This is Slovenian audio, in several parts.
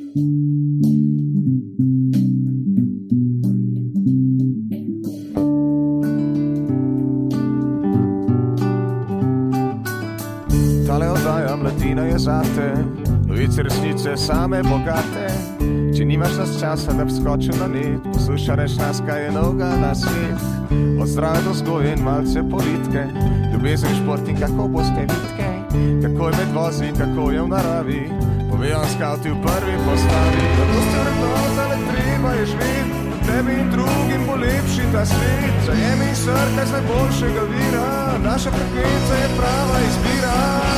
Tale oddaja Mladina je zate, novice resnice same bogate. Če nimaš nas časa, da bi skočil na net, poslušaj nas, kaj je novega na svet. Od zdrave do vzgoje in malce politike, ljubezen, šport in kako boste vitke, kako je med vozi, kako je v naravi, povejo skavti v prvi postavi. Zato ste vrednota, le treba je živeti, tebi in drugim bo lepši ta svet. Zajemi in srkaj z najboljšega vira, naša frekvenca je prava izbira.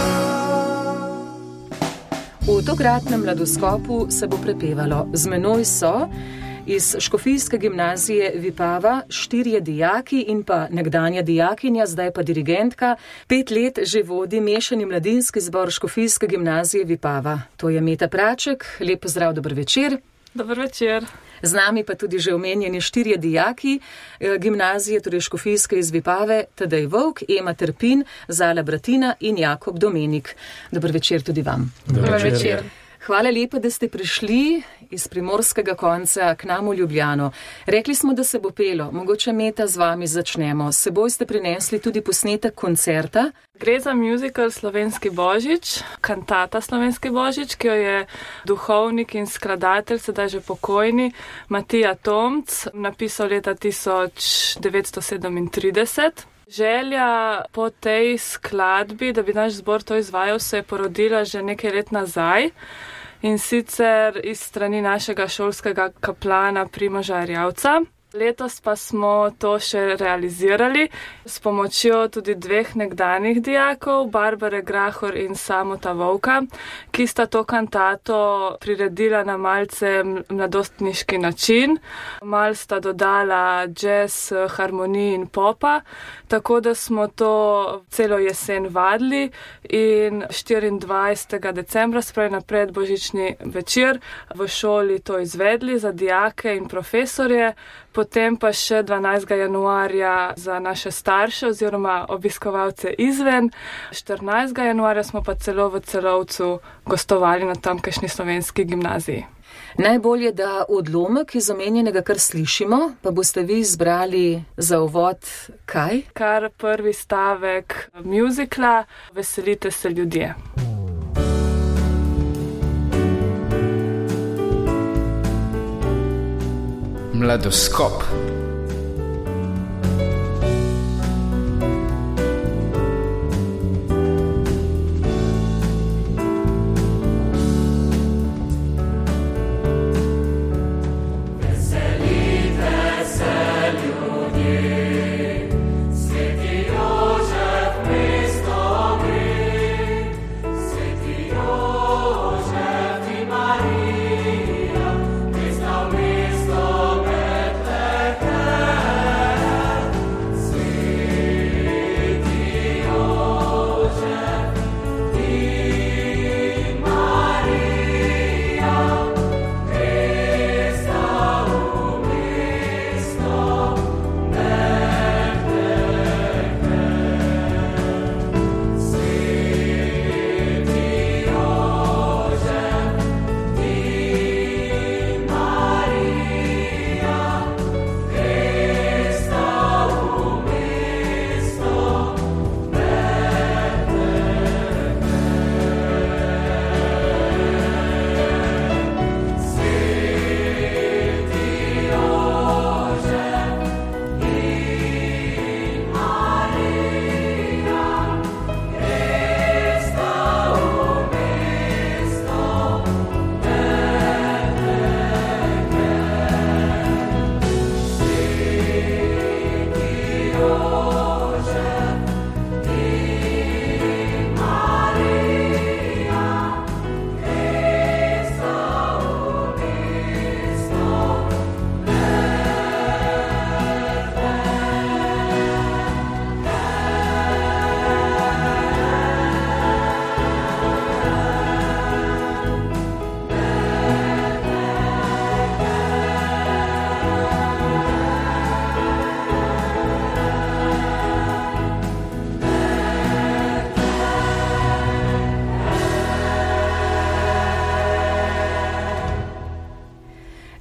V tokratnem mladoskopu se bo prepevalo. Z menoj so iz Škofijske gimnazije Vipava 4 dijaki in pa nekdanja dijakinja, zdaj pa dirigentka. 5 let že vodi mešani mladinski zbor Škofijske gimnazije Vipava. To je Meta Praček. Lep pozdrav, dober večer. Dober večer. Z nami pa tudi že omenjeni 4 dijaki gimnazije, torej Škofijske iz Vipave, Tadej Vovk, Ema Trpin, Zala Bratina in Jakob Domenik. Dober večer tudi vam. Dober večer. Hvala lepa, da ste prišli iz primorskega konca k nam v Ljubljano. Rekli smo, da se bo pelo. Mogoče, Meta, z vami začnemo. S seboj ste prinesli tudi posnetek koncerta. Gre za musical Slovenski Božič, kantata Slovenski Božič, ki jo je duhovnik in skladatelj, sedaj že pokojni, Matija Tomc, napisal leta 1937. Želja po tej skladbi, da bi naš zbor to izvajal, se je porodila že nekaj let nazaj, in sicer iz strani našega šolskega kaplana Primoža Erjavca. Letos pa smo to še realizirali s pomočjo tudi 2 nekdanjih dijakov, Barbare Grahor in Samota Vovka, ki sta to kantato priredila na malce mladostniški način. Mal sta dodala jazz, harmonij in popa, tako da smo to celo jesen vadili in 24. decembra, spravi na predbožični večer, v šoli to izvedli za dijake in profesorje. Potem pa še 12. januarja za naše starše oziroma obiskovalce izven. 14. januarja smo pa celo v Celovcu gostovali na tamkajšnji slovenski gimnaziji. Najbolje, da odlomek iz omenjenega kar slišimo, pa boste vi izbrali za uvod kaj? Kar prvi stavek muzikla Veselite se ljudje. Mladoskop. Maria,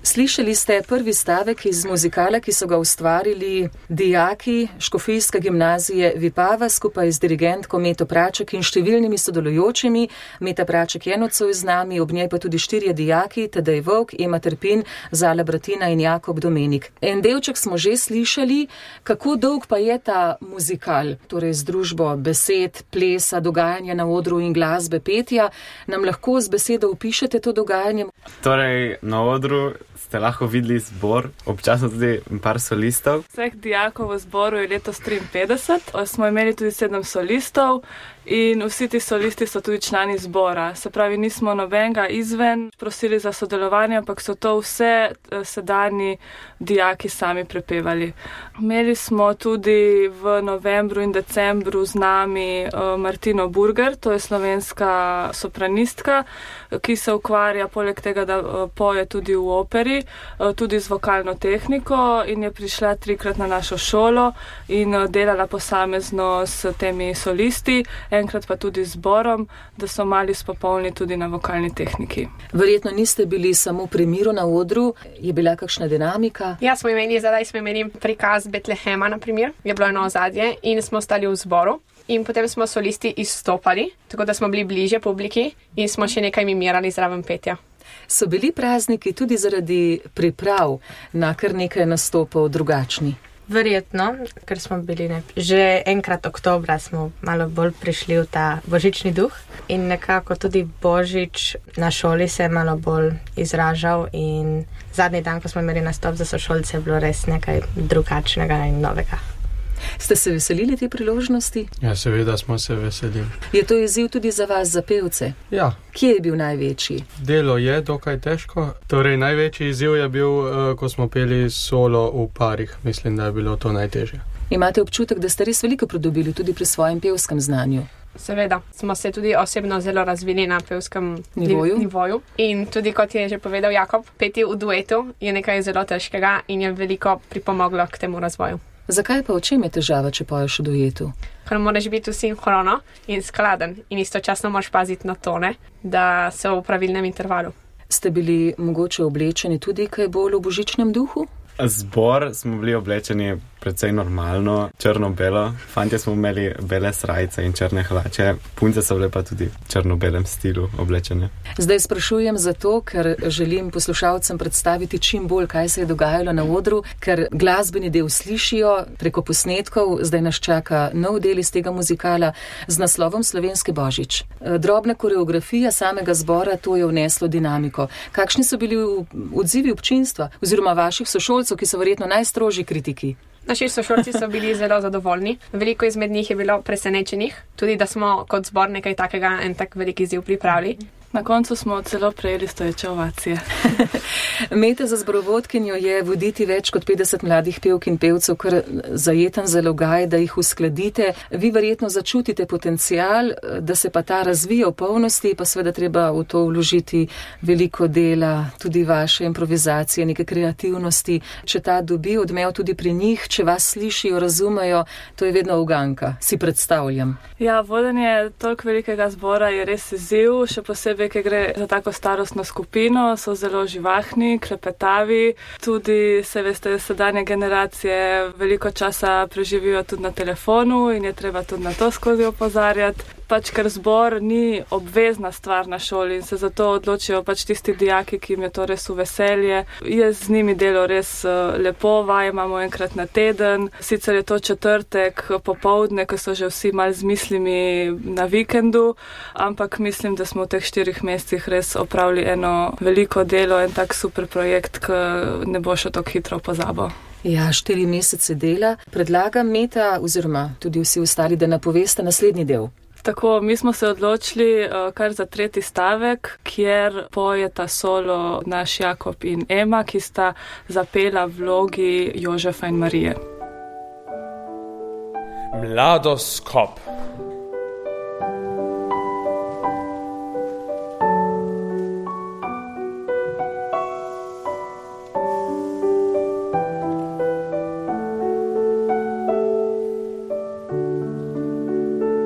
Slišali ste prvi stavek iz muzikala, ki so ga ustvarili dijaki Škofijske gimnazije Vipava skupaj z dirigentko Meto Praček in številnimi sodelujočimi. Meta Praček je nocoj z nami, ob njej pa tudi 4 dijaki, Tadej Vovk, Ema Trpin, Zala Bratina in Jakob Domenik. En delček smo že slišali, kako dolg pa je ta muzikal, torej združbo besed, plesa, dogajanja na odru in glasbe, petja. Nam lahko z besedo opišete to dogajanje? Torej, na odru ste lahko videli zbor, občasno tudi par solistov. Vseh dijakov v zboru je letos 53, smo imeli tudi 7 solistov in vsi ti solisti so tudi člani zbora. Se pravi, nismo nobenega izven prosili za sodelovanje, ampak so to vse sedanji dijaki sami prepevali. Imeli smo tudi v novembru in decembru z nami Martino Burger, to je slovenska sopranistka, ki se ukvarja poleg tega, da poje tudi v operi, tudi z vokalno tehniko in je prišla 3-krat na našo šolo in delala posamezno s temi solisti, enkrat pa tudi z zborom, da so mali spopolni tudi na vokalni tehniki. Verjetno niste bili samo pri miru na odru, je bila kakšna dinamika? Ja, zdaj smo imeli prikaz Betlehema, na primer, je bilo eno ozadje in smo stali v zboru. In potem smo solisti izstopali, tako da smo bili bliže publiki in smo še nekaj mimirali zraven petja. So bili prazniki tudi zaradi priprav na kar nekaj nastopov drugačni? Verjetno, ker smo bili že enkrat oktobra smo malo bolj prišli v ta božični duh in nekako tudi božič na šoli se je malo bolj izražal in zadnji dan, ko smo imeli nastop za sošolce, je bilo res nekaj drugačnega in novega. Ste se veselili te priložnosti? Ja, seveda smo se veselili. Je to izziv tudi za vas, za pevce? Ja. Kje je bil največji? Delo je dokaj težko. Torej, največji izziv je bil, ko smo peli solo v parih. Mislim, da je bilo to najtežje. Imate občutek, da ste res veliko pridobili tudi pri svojem pevskem znanju? Seveda, smo se tudi osebno zelo razvili na pevskem nivoju. In tudi, kot je že povedal Jakob, peti v duetu je nekaj zelo težkega in je veliko pripomoglo k temu razvoju. Zakaj pa, v čem je težava, če poješ v duetu? Ker moraš biti sinhrono in skladen in istočasno moraš paziti na tone, da so v pravilnem intervalu. Ste bili mogoče oblečeni tudi kaj bolj v božičnem duhu? Zbor smo bili oblečeni precej normalno, črno-belo. Fantje smo imeli bele srajce in črne hlače. Punce so bile pa tudi v črno-belem stilu oblečene. Zdaj sprašujem zato, ker želim poslušalcem predstaviti čim bolj, kaj se je dogajalo na odru, ker glasbeni del slišijo preko posnetkov. Zdaj nas čaka nov del iz tega muzikala z naslovom Slovenski božič. Drobna koreografija samega zbora, to je vneslo dinamiko. Kakšni so bili odzivi občinstva oziroma vaših sošolcev, ki so verjetno najstrožji kritiki? Naši sošolci so bili zelo zadovoljni. Veliko izmed njih je bilo presenečenih, tudi da smo kot zbor nekaj takega, en tak velik izziv pripravili. Na koncu smo celo prejeli stoječe ovacije. Meta, za zborovodkinjo je voditi več kot 50 mladih pevk in pevcev, kar zajeten zalogaj, da jih uskladite. Vi verjetno začutite potencial, da se pa ta razvija v polnosti, pa seveda treba v to vložiti veliko dela, tudi vaše improvizacije, neke kreativnosti. Če ta dobi odmev tudi pri njih, če vas slišijo, razumejo, to je vedno uganka, si predstavljam. Ja, vodenje toliko velikega zbora je res izziv, še posebej, ker gre za tako starostno skupino, so zelo živahni, klepetavi, tudi se veste, sedanje generacije veliko časa preživijo tudi na telefonu in je treba tudi na to skozi opozarjati. Pač ker zbor ni obvezna stvar na šoli in se zato odločijo pač tisti dijaki, ki jim je to res v veselje. Je z njimi delo res lepo, vaj imamo enkrat na teden, sicer je to četrtek popoldne, ko so že vsi mal z mislimi na vikendu, ampak mislim, da smo v teh 4 mesecih res opravili eno veliko delo, en tak super projekt, ki ne bo še tako hitro pozabo. Ja, 4 mesece dela. Predlagam, Meta, oziroma tudi vsi ostali, da napoveste naslednji del. Tako, mi smo se odločili kar za 3. stavek, kjer pojeta solo naš Jakob in Ema, ki sta zapela vlogi Jožefa in Marije. Mladoskop.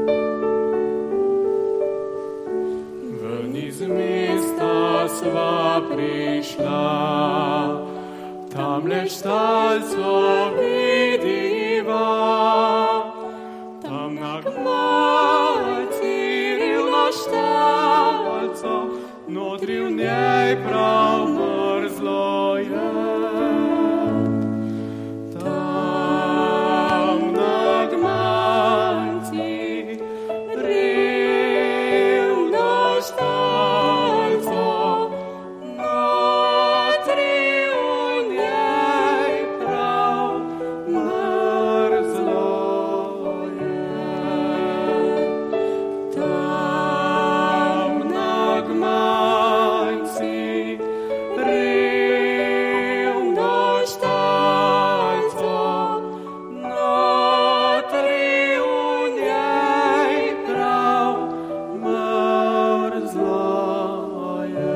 Iz mesta sva prišla, tamle štalco vidiva, tam na gmajci rivno štalco, notri v njej prav mrzlo je. Tam na gmajci rivno štalco, notri v njej prav mrzlo je. Tam na gmajci rivno štalco, notri v njej prav mrzlo je.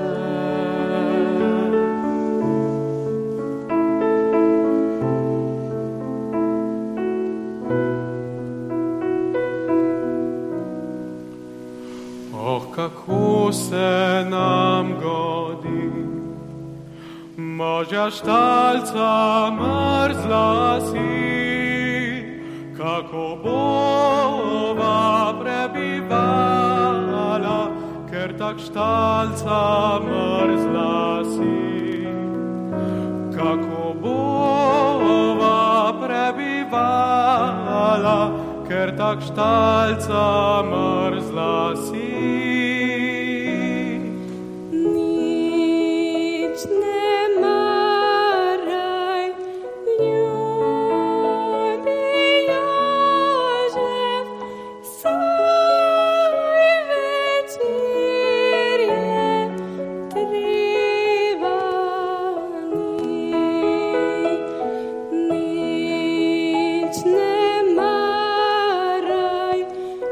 Oh, kako se nam godi, Božja štalca mrzla si, kako bova prebivala, ker tak štalca mrzla si. Kako bova prebivala, ker tak štalca mrzla si. Nič ne maraj, ljubi Jožef, saj večer je treba nič ne maraj,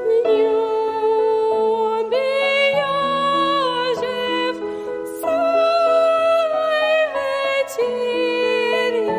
ljubi Jožef, saj večer je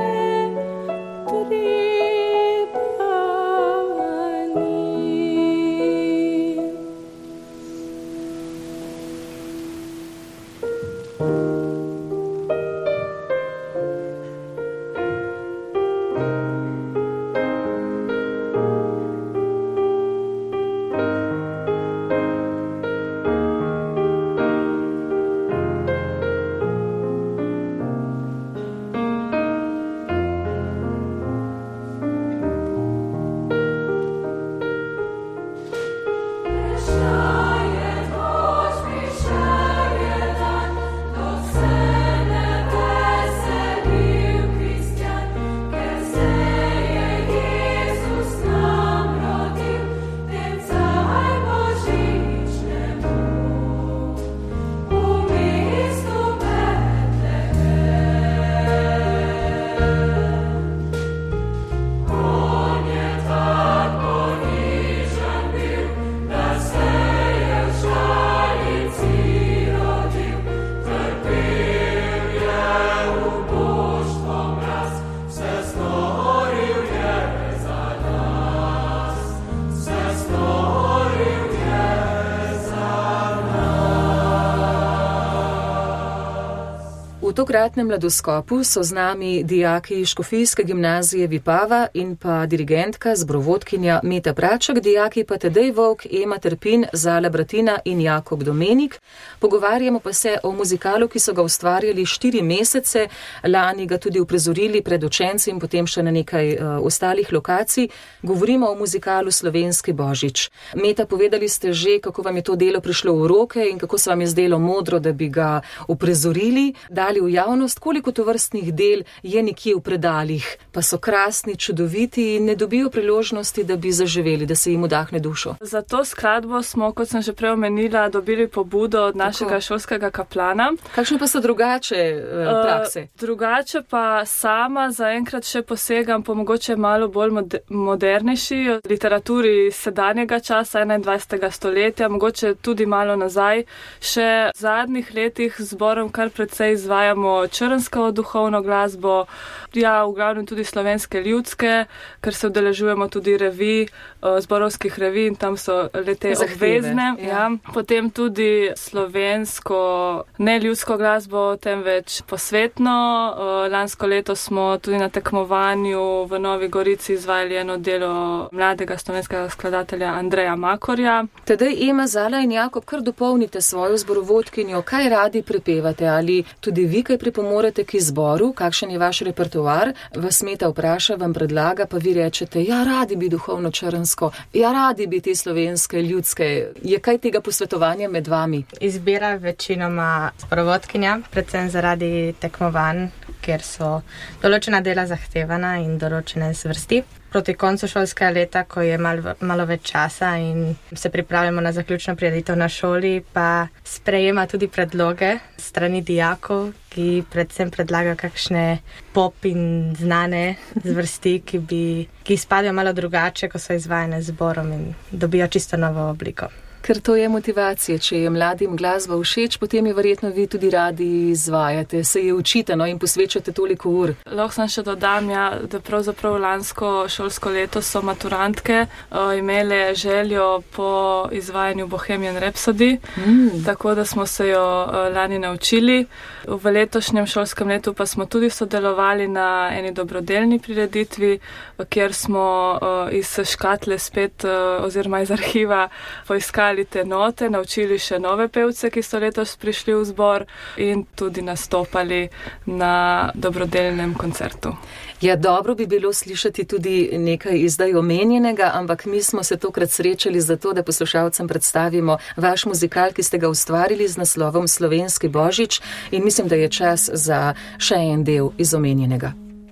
V tokratnem mladoskopu so z nami dijaki Škofijske gimnazije Vipava in pa dirigentka, zbrovodkinja Meta Praček, dijaki pa Tadej Volk, Ema Trpin, Zala Bratina in Jakob Domenik. Pogovarjamo pa se o muzikalu, ki so ga ustvarjali 4 mesece, lani ga tudi uprizorili pred učenci in potem še na nekaj ostalih lokacij. Govorimo o muzikalu Slovenski Božič. Meta, povedali ste že, kako vam je to delo prišlo v roke in kako se vam je zdelo modro, da bi ga uprizorili, dali v javnost. Koliko tovrstnih del je nekje v predalih, pa so krasni, čudoviti in ne dobijo priložnosti, da bi zaživeli, da se jim vdahne dušo. Za to skladbo smo, kot sem že prej omenila, dobili pobudo od našega šolskega kaplana. Kakšne pa so drugače prakse? Drugače pa sama zaenkrat še posegam po mogoče malo bolj modernejši literaturi sedanjega časa, 21. stoletja, mogoče tudi malo nazaj. Še v zadnjih letih z zborom kar precej izvajamo izvajamo črnsko duhovno glasbo, ja, v glavnem tudi slovenske ljudske, ker se udeležujemo tudi revij, zborovskih revij in tam so lete obvezne. Ja. Potem tudi slovensko, ne ljudsko glasbo, temveč posvetno. Lansko leto smo tudi na tekmovanju v Novi Gorici izvajali eno delo mladega slovenskega skladatelja Andreja Makorja. Tedaj Ema, Zala in Jakob, kar dopolnite svojo zborovodkinjo, kaj radi prepevate ali tudi vi kaj pripomorete k izboru, kakšen je vaš repertoar, vas Meta vpraša, vam predlaga, pa vi rečete, ja, radi bi duhovno črnsko, ja, radi bi te slovenske, ljudske. Je kaj tega posvetovanja med vami? Izbira večinoma zborovodkinja, predvsem zaradi tekmovanj, ker so določena dela zahtevana in določene zvrsti. Proti koncu šolskega leta, ko je malo več časa in se pripravljamo na zaključno prireditev na šoli, pa sprejema tudi predloge strani dijakov, ki predvsem predlagajo kakšne pop in znane zvrsti, ki spadajo malo drugače, ko so izvajane z zborom in dobijo čisto novo obliko. Ker to je motivacija, če je mladim glasba všeč, potem je verjetno vi tudi radi izvajate, se je učite in posvečate toliko ur. Lahko sem še dodam, ja, da pravzaprav lansko šolsko leto so maturantke imele željo po izvajanju Bohemian Rhapsody, tako da smo se jo lani naučili. V letošnjem šolskem letu pa smo tudi sodelovali na eni dobrodelni prireditvi, kjer smo iz škatle spet oziroma iz arhiva poiskali te note, naučili še nove pevce, ki so letos prišli v zbor in tudi nastopali na dobrodelnem koncertu. Ja, dobro bi bilo slišati tudi nekaj izdaj omenjenega, ampak mi smo se tokrat srečali zato, da poslušalcem predstavimo vaš muzikal, ki ste ga ustvarili z naslovom Slovenski božič in mislim, da je čas za še en del iz omenjenega.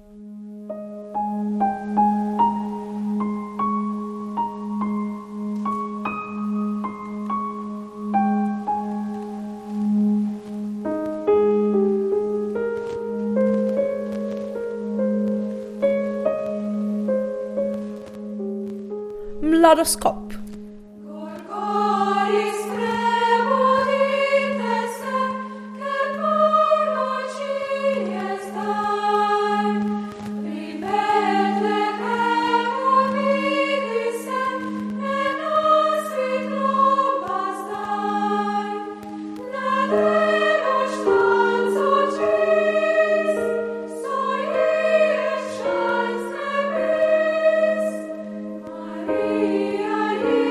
Mladoskop. Maria,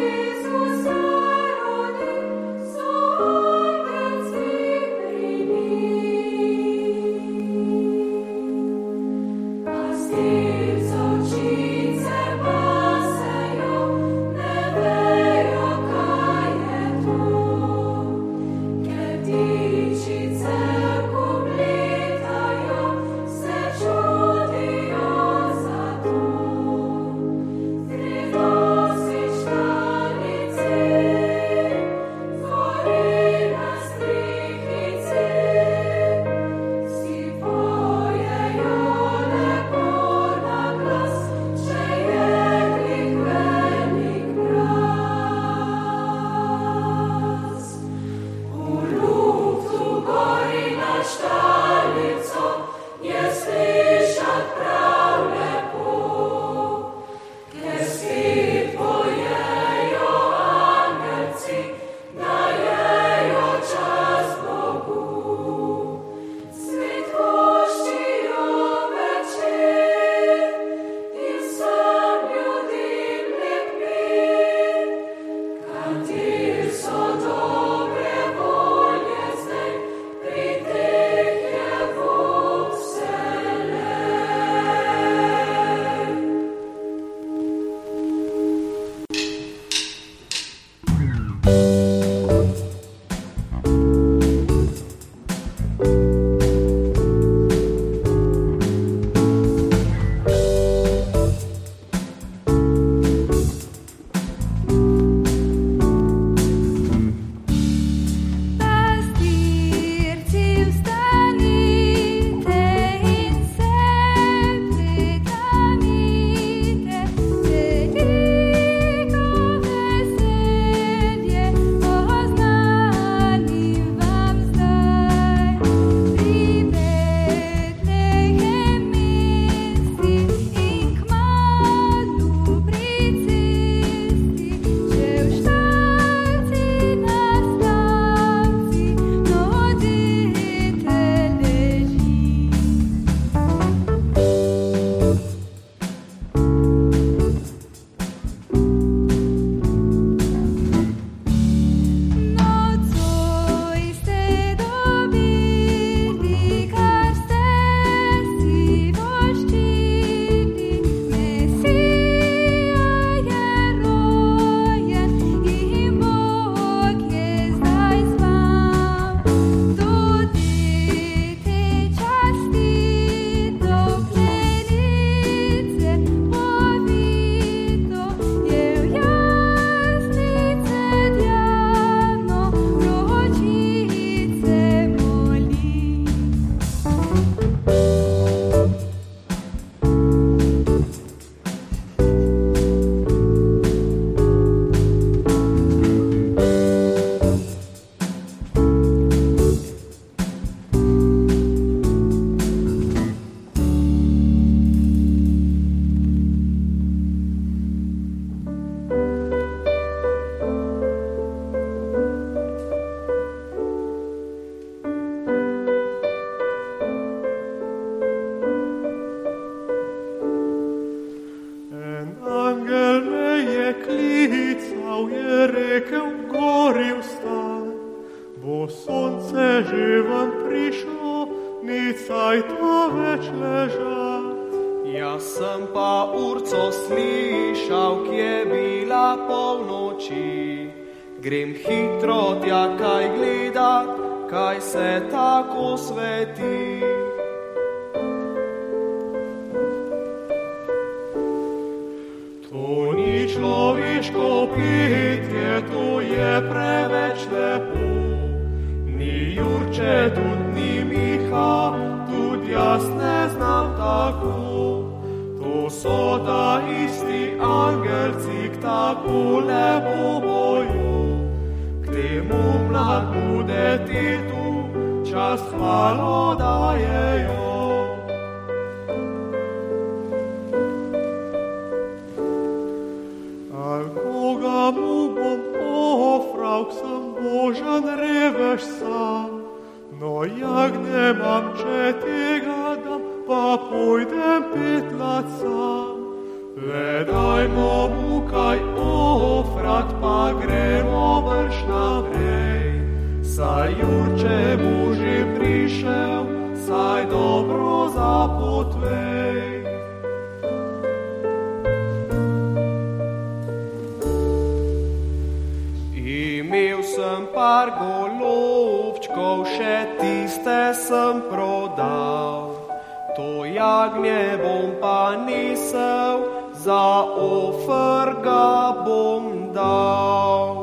prišel, ni cajta več ležat. Jaz sem pa urco slišal, ki je bila polnoči. Grem hitro tja kaj gledat, kaj se tako sveti. To ni človeško petje, to je preveč lepo. Ni Jurče, tudi ni Miha, tudi jaz ne znam tako. To so ta isti angelci, k tako lepo boju. K temu mladmu detetu čas hvalo dajejo. Koga mu bom ofral, k sem božan revež sam. No jak nemam, če tega dam, pa pojdem petlat sam. Le dajmo mu kaj ofrat, pa gremo vrš naprej. Saj Jurče bo že prišel, saj dobro zapotvej. Imel sem par golovčkov, še tiste sem prodal. To jagnje bom pa nisel, za ofer ga bom dal.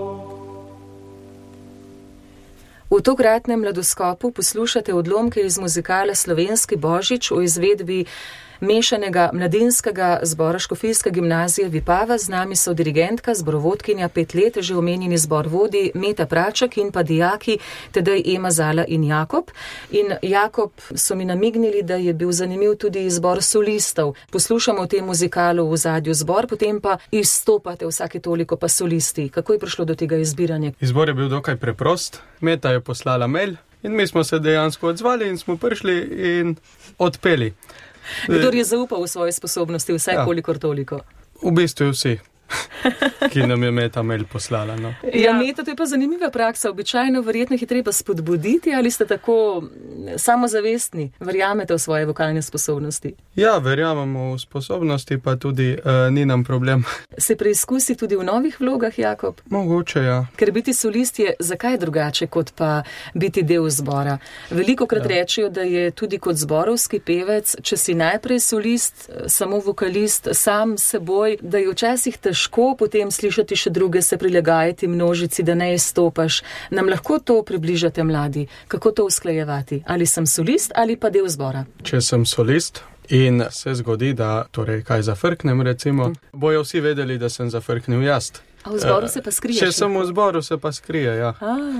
V tokratnem mladoskopu poslušate odlomke iz muzikala Slovenski božič v izvedbi mešanega mladinskega zbora Škofijske gimnazije Vipava. Z nami so dirigentka, zborovodkinja 5 let, že omenjeni zbor vodi Meta Praček in pa dijaki tedaj Ema Zala in Jakob. In Jakob, so mi namignili, da je bil zanimiv tudi izbor solistov. Poslušamo v tem muzikalu v zadju zbor, potem pa izstopate vsake toliko pa solisti. Kako je prišlo do tega izbiranja? Izbor je bil dokaj preprost. Meta je poslala mail in mi smo se dejansko odzvali in smo prišli in odpeli. Kdor je zaupal v svoje sposobnosti, vsaj kolikor toliko. V bistvu vsi, ki nam je Meta mail poslala. No. Ja, Meta, to je pa zanimiva praksa. Običajno verjetno je treba spodbuditi, ali ste tako samozavestni, verjamete v svoje vokalne sposobnosti? Ja, verjamemo v sposobnosti, pa tudi ni nam problem. Se preizkusi tudi v novih vlogah, Jakob? Mogoče, ja. Ker biti solist je zakaj drugače, kot pa biti del zbora. Velikokrat rečejo, da je tudi kot zborovski pevec, če si najprej solist, samo vokalist, sam seboj, da je včasih težko potem slišati še druge, se prilagajati množici, da ne izstopaš. Nam lahko to približate mladi? Kako to usklajevati? Ali sem solist ali pa del zbora? Če sem solist in se zgodi, da torej kaj zafrknem, recimo, bojo vsi vedeli, da sem zafrknil jaz. A v zboru se pa skriješ? Če sem v zboru, se pa skrije, ja.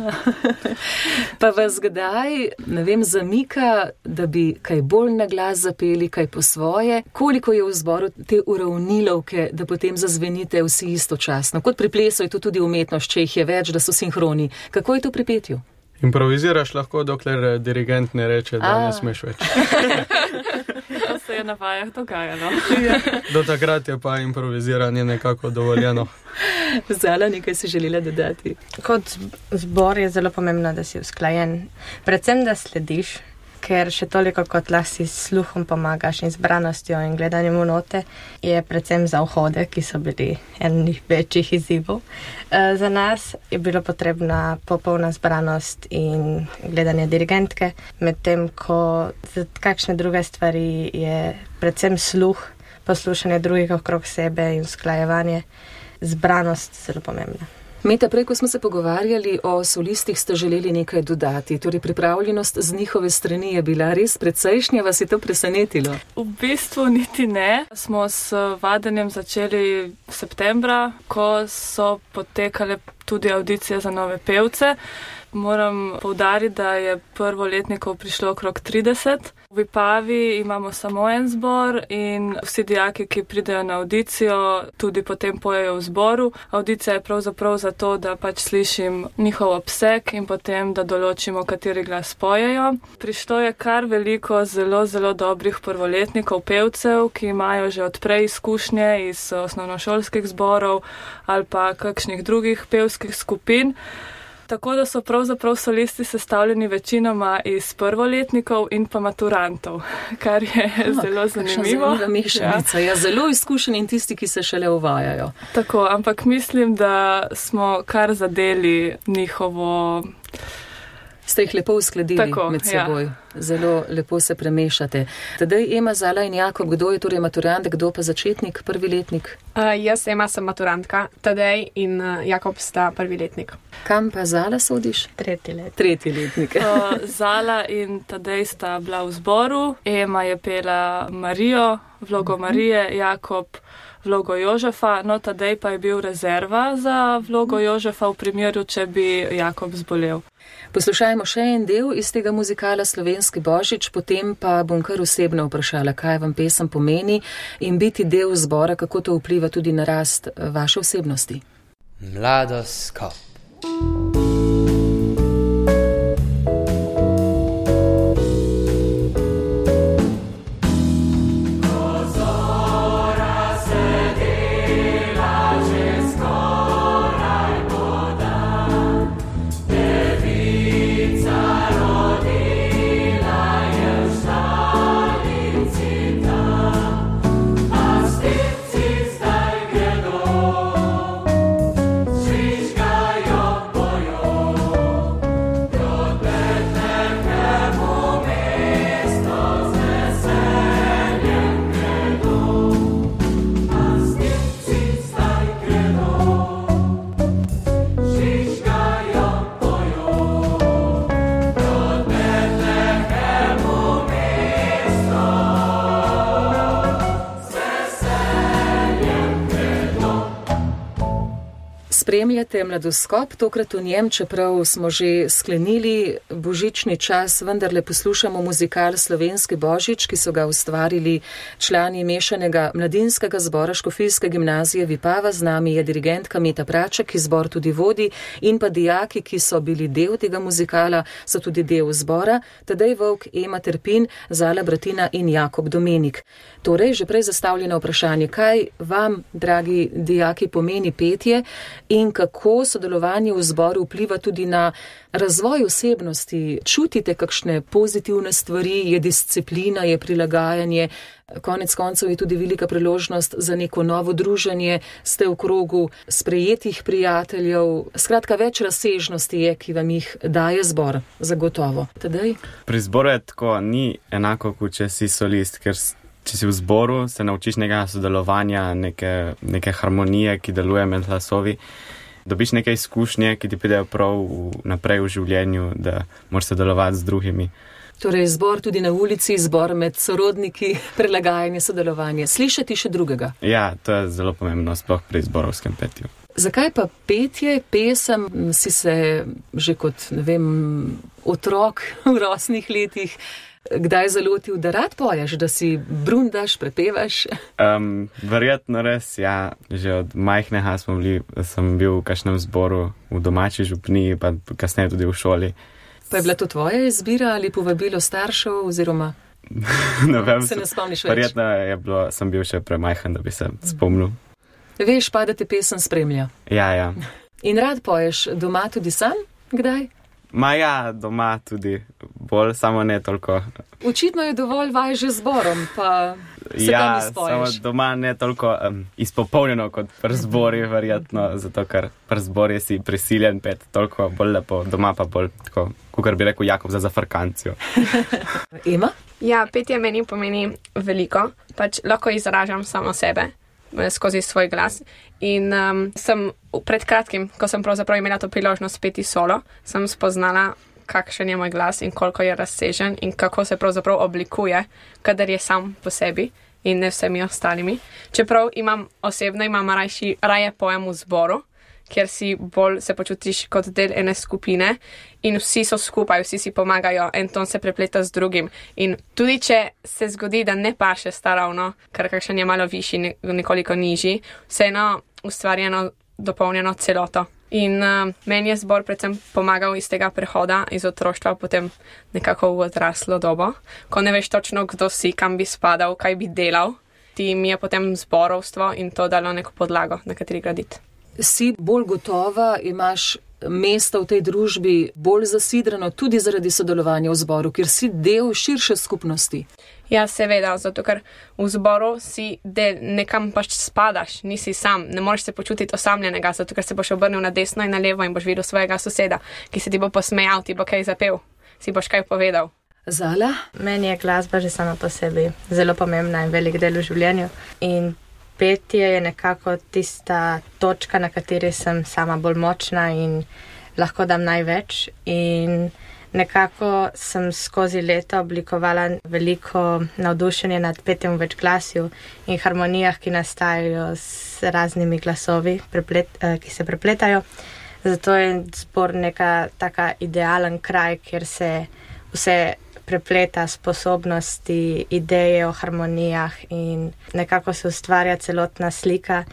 Pa vas kdaj, ne vem, zamika, da bi kaj bolj na glas zapeli, kaj po svoje? Koliko je v zboru te uravnilovke, da potem zazvenite vsi istočasno? Kot pri plesu je to tudi umetnost, če jih je več, da so sinhroni. Kako je to pri petju? Improviziraš lahko, dokler dirigent ne reče, da ne smeš več. To se je na vajah dogajalo. Do takrat je pa improviziranje nekako dovoljeno. Zala, nekaj si želela dodati. Kot zbor je zelo pomembno, da si usklajen. Predvsem, da slediš, ker še toliko kot lahko s sluhom pomagaš in zbranostjo in gledanjem v note, je predvsem za vhode, ki so bili enih večjih izzivov. Za nas je bilo potrebna popolna zbranost in gledanje dirigentke, medtem ko za kakšne druge stvari je predvsem sluh, poslušanje drugih okrog sebe in usklajevanje, zbranost zelo pomembna. Meta, prej, ko smo se pogovarjali o solistih, ste želeli nekaj dodati. Torej, pripravljenost z njihove strani je bila res precejšnja, vas je to presenetilo? V bistvu niti ne. Smo s vadenjem začeli septembra, ko so potekale tudi audicije za nove pevce. Moram poudariti, da je prvoletnikov prišlo okrog 30. V Vipavi imamo samo en zbor in vsi dijaki, ki pridejo na audicijo, tudi potem pojejo v zboru. Audicija je pravzaprav zato, da pač slišim njihov obseg in potem, da določimo, kateri glas pojejo. Prišlo je kar veliko zelo, zelo dobrih prvoletnikov pevcev, ki imajo že odprej izkušnje iz osnovnošolskih zborov ali pa kakšnih drugih pevskih skupin. Tako da so pravzaprav solisti sestavljeni večinoma iz prvoletnikov in pa maturantov, kar je zelo zanimivo. Zanimiva mešanica. Ja, zelo izkušeni in tisti, ki se šele uvajajo. Tako, ampak mislim, da smo kar zadeli njihovo... Ste jih lepo uskladili med seboj. Ja. Zelo lepo se premešate. Tadej Ema, Zala in Jakob, kdo je torej maturant, kdo pa začetnik, prvi letnik? Jaz, Ema, sem maturantka, Tadej in Jakob sta prvi letnik. Kam pa Zala sodiš? Tretji letnik. Zala in Tadej sta bila v zboru, Ema je pela Marijo, vlogo Marije, Jakob vlogo Jožefa, no Tadej pa je bil rezerva za vlogo Jožefa v primeru, če bi Jakob zbolel. Poslušajmo še en del iz tega muzikala Slovenski božič, potem pa bom kar osebno vprašala, kaj vam pesem pomeni in biti del zbora, kako to vpliva tudi na rast vaše osebnosti. Mladoskop. Spremljate Mladoskop, tokrat v njem, čeprav smo že sklenili božični čas, vendarle poslušamo muzikal Slovenski božič, ki so ga ustvarili člani mešanega mladinskega zbora Škofijske gimnazije Vipava. Z nami je dirigentka Meta Praček, ki zbor tudi vodi, in pa dijaki, ki so bili del tega muzikala, so tudi del zbora, Tadej Vovk, Ema Terpin, Zala Bratina in Jakob Domenik. Torej, že prej zastavljeno vprašanje, kaj vam, dragi dijaki, pomeni petje in kako sodelovanje v zboru vpliva tudi na razvoj osebnosti. Čutite kakšne pozitivne stvari, je disciplina, je prilagajanje, konec koncev je tudi velika priložnost za neko novo druženje, ste v krogu sprejetih prijateljev, skratka več razsežnosti je, ki vam jih daje zbor, zagotovo. Tadej? Pri zboru je tako, ni enako, kot če si solist, ker če si v zboru, se naučiš nekega sodelovanja, neke harmonije, ki deluje med glasovi. Dobiš neke izkušnje, ki ti pridejo prav naprej v življenju, da moraš sodelovati z drugimi. Torej zbor tudi na ulici, zbor med sorodniki, prilagajanje, sodelovanje. Slišati še drugega? Ja, to je zelo pomembno, sploh pri zborovskem petju. Zakaj pa petje, pesem, si se že kot, ne vem, otrok v rosnih letih kdaj zalotil, da rad poješ, da si brundaš, prepevaš? Verjetno res, ja. Že od majhnega sem bil v kakšnem zboru v domači župniji, pa kasneje tudi v šoli. Pa je bila to tvoja izbira ali povabilo staršev oziroma ne vem, se ne spomniš več? Verjetno sem bil še premajhen, da bi se spomnil. Veš pa, da te pesem spremlja. Ja. In rad poješ doma tudi sam? Kdaj? Ja, doma tudi bolj, samo ne toliko. Očitno je dovolj vaj že zborom, pa se tam izpoješ. Samo doma ne toliko izpopolnjeno kot pri zbori, verjetno, zato ker pri zbori si prisiljen pet toliko bolj lepo, doma pa bolj tako, kakor bi rekel Jakob, za zafrkancijo. Ema? Ja, petje meni pomeni veliko, pač lahko izražam samo sebe skozi svoj glas. In sem pred kratkim, ko sem pravzaprav imela to priložnost peti solo, sem spoznala, kakšen je moj glas in koliko je razsežen in kako se pravzaprav oblikuje, kadar je sam po sebi in ne vsemi ostalimi. Čeprav imam raje pojem v zboru, kjer si bolj se počutiš kot del ene skupine in vsi so skupaj, vsi si pomagajo, en ton se prepleta z drugim. In tudi če se zgodi, da ne paše staravno, ker kakšen je malo višji, nekoliko nižji, vseeno ustvari eno dopolnjeno celoto. In meni je zbor predvsem pomagal iz tega prehoda, iz otroštva, potem nekako v odraslo dobo, ko ne veš točno, kdo si, kam bi spadal, kaj bi delal. Ti mi je potem zborovstvo in to dalo neko podlago, na kateri graditi. Si bolj gotova, imaš mesto v tej družbi bolj zasidrano tudi zaradi sodelovanja v zboru, ker si del širše skupnosti. Ja, seveda, zato ker v zboru si del, nekam pač spadaš, nisi sam, ne moreš se počutiti osamljenega, zato ker se boš obrnil na desno in na levo in boš videl svojega soseda, ki se ti bo posmejal, ti bo kaj zapel, si boš kaj povedal. Zala? Meni je glasba že sama po sebi zelo pomembna in velik del v življenju in petje je nekako tista točka, na kateri sem sama bolj močna in lahko dam največ. In nekako sem skozi leta oblikovala veliko navdušenje nad petjem v večglasju in harmonijah, ki nastajajo s raznimi glasovi, ki se prepletajo. Zato je zbor neka taka idealen kraj, kjer se vse prepleta sposobnosti, ideje o harmonijah in nekako se ustvarja celotna slika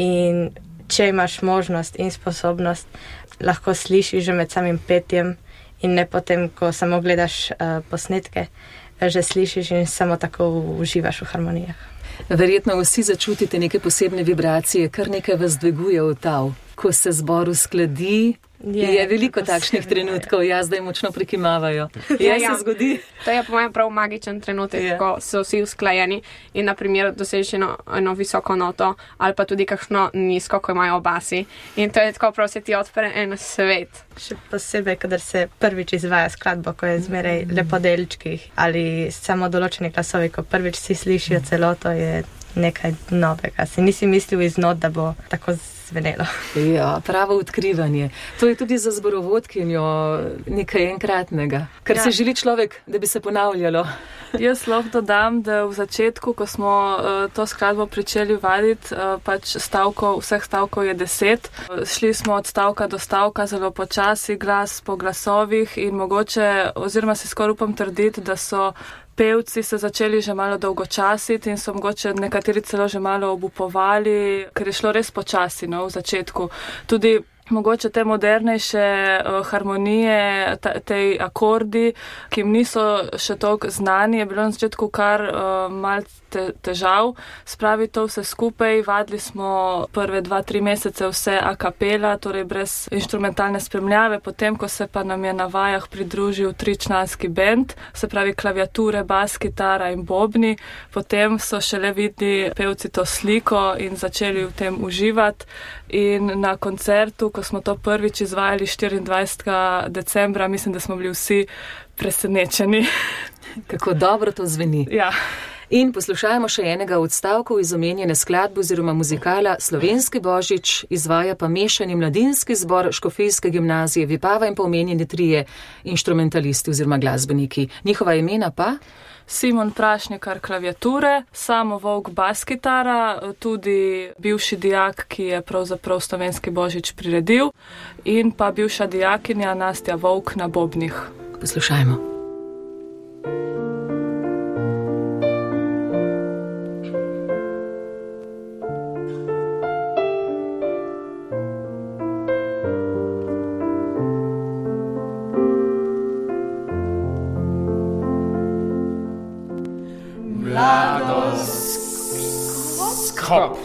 in če imaš možnost in sposobnost, lahko slišiš že med samim petjem in ne potem, ko samo gledaš posnetke, že slišiš in samo tako uživaš v harmonijah. Verjetno vsi začutite neke posebne vibracije, kar nekaj vas dviguje v tav. Ko se zbor uskladi, je veliko takšnih trenutkov, zdaj močno prikimavajo. Se zgodi. To je po mojem prav magičen trenutek, ko so vsi usklajeni in na primer dosežeš eno visoko noto ali pa tudi kakšno nizko, ko imajo basi. In to je tako prav se ti odpre en svet. Še posebej, kadar se prvič izvaja skladbo, ko je zmeraj le po delčkih ali samo določeni glasovi, ko prvič si slišijo celoto, je nekaj novega. Si nisi mislil iz not, da bo tako zvenelo. Ja, pravo odkrivanje. To je tudi za zborovodkinjo nekaj enkratnega, kar se želi človek, da bi se ponavljalo. Jaz lahko dodam, da v začetku, ko smo to skladbo pričeli vaditi, pač vseh stavkov je 10. Šli smo od stavka do stavka zelo počasi, glas po glasovih in mogoče, oziroma si skoraj upam trditi, da so pevci se začeli že malo dolgočasiti in so mogoče nekateri celo že malo obupovali, ker je šlo res počasi, v začetku. Tudi mogoče te modernejše harmonije, tej akordi, ki jim niso še toliko znani, je bilo na začetku kar malce težav spraviti to vse skupaj. Vadili smo prve 2-3 mesece vse a capella, torej brez inštrumentalne spremljave, potem, ko se pa nam je na vajah pridružil 3-članski bend, se pravi klaviature, bas, kitara in bobni, potem so šele videli pevci to sliko in začeli v tem uživati. In na koncertu, ko smo to prvič izvajali 24. decembra, mislim, da smo bili vsi presenečeni. Kako dobro to zveni. Ja. In poslušajmo še enega odstavkov iz omenjene skladbe oziroma muzikala Slovenski božič, izvaja pa mešani mladinski zbor Škofijske gimnazije Vipava in pa omenjeni 3 inštrumentalisti oziroma glasbeniki. Njihova imena pa? Simon Prašnikar klaviature, Samo Volk bas kitara, tudi bivši dijak, ki je pravzaprav Slovenski božič priredil, in pa bivša dijakinja Nastja Volk na bobnih. Poslušajmo. Kopf.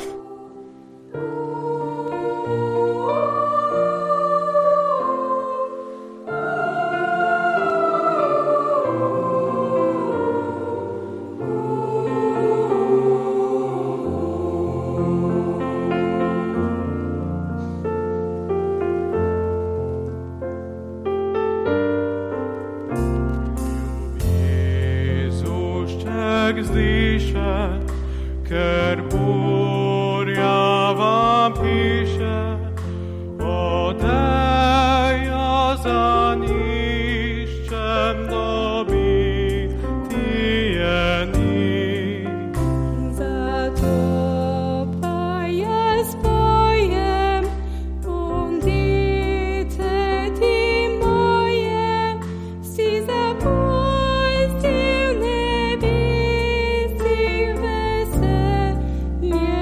Jezuszczek zlisze, ker burja wam pisze, odeja za niszczem dobitije nic. Za to pa jaz pojem, umdite ti moje, si zapustil nebesih veselje.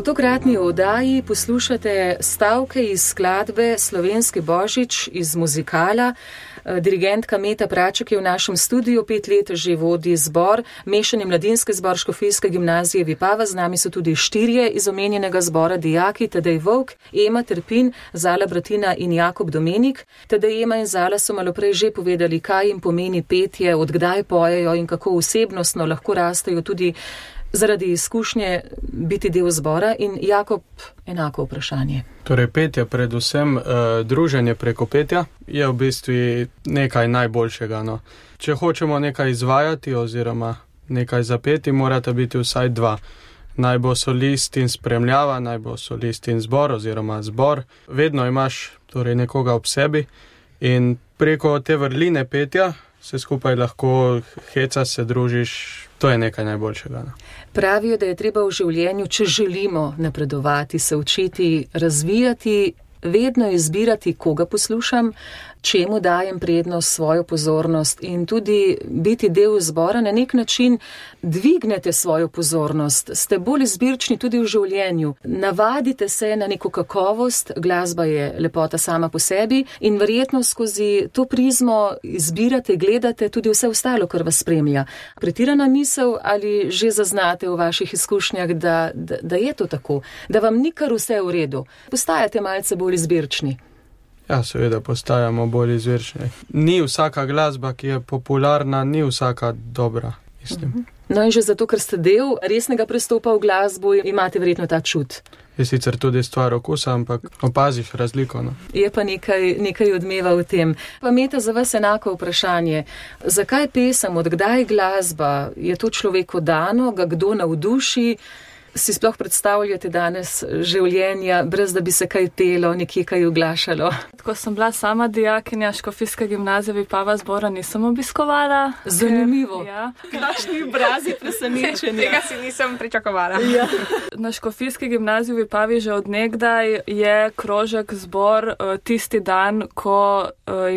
V tokratni oddaji poslušate stavke iz skladbe Slovenski božič iz muzikala. Dirigentka Meta Praček je v našem studiu, 5 let že vodi zbor, mešani mladinski zbor Škofijske gimnazije Vipava. Z nami so tudi 4 iz omenjenega zbora dijaki, Tadej Volk, Ema Terpin, Zala Bratina in Jakob Domenik. Tadej, Ema in Zala so malo prej že povedali, kaj jim pomeni petje, odkdaj pojejo in kako osebnostno lahko rastejo tudi zaradi izkušnje biti del zbora. In Jakob, enako vprašanje. Torej, petje, predvsem druženje preko petja, je v bistvu nekaj najboljšega. No. Če hočemo nekaj izvajati oziroma nekaj zapeti, morata biti vsaj 2. Naj bo solist in spremljava, naj bo solist in zbor oziroma zbor. Vedno imaš torej nekoga ob sebi in preko te vrline petja se skupaj lahko heca, se družiš. To je nekaj najboljšega. No. Pravijo, da je treba v življenju, če želimo napredovati, se učiti, razvijati, vedno izbirati, koga poslušam, čemu dajem prednost, svojo pozornost in tudi biti del zbora. Na nek način dvignete svojo pozornost, ste bolj izbirčni tudi v življenju. Navadite se na neko kakovost, glasba je lepota sama po sebi in verjetno skozi to prizmo izbirate, gledate tudi vse ostalo, kar vas spremlja. Pretirana misel ali že zaznate v vaših izkušnjah, da je to tako, da vam ni kar vse v redu. Postajate malce bolj izbirčni. Ja, seveda postajamo bolj izvirčni. Ni vsaka glasba, ki je popularna, ni vsaka dobra, mislim. No in že zato, ker ste del resnega prestopa v glasbo, imate verjetno ta čut. Je sicer tudi stvar okusa, ampak opaziš razliko. No. Je pa nekaj odmeva v tem. Pa Meta, za vas enako vprašanje. Zakaj pesem, odkdaj glasba? Je to človeku dano, ga kdo navduši? Si sploh predstavljate danes življenja, brez da bi se kaj pelo, nekje kaj oglašalo? Ko sem bila sama dijakinja Škofijske gimnazije Vipava, zbora nisem obiskovala. Zanimivo. Ja. Kakšni obrazi presenečenja. Tega si nisem pričakovala. Ja. Na Škofijski gimnaziji Vipavi že od nekdaj je krožek zbor tisti dan, ko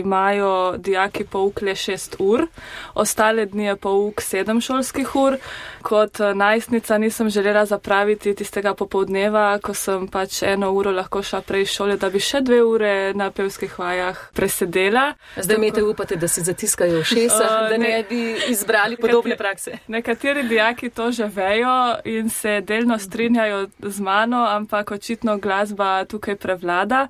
imajo dijaki pouk le 6 ur. Ostale dni je pouk 7 šolskih ur. Kot najstnica nisem želela zapraviti tistega popoldneva, ko sem pač 1 uro lahko šla prej iz šole, da bi še 2 ure na pevskih vajah presedela. Zdaj Mete upate, da si zatiskajo ušesa, da ne bi izbrali podobne prakse. Nekateri dijaki to že vejo in se delno strinjajo z mano, ampak očitno glasba tukaj prevlada.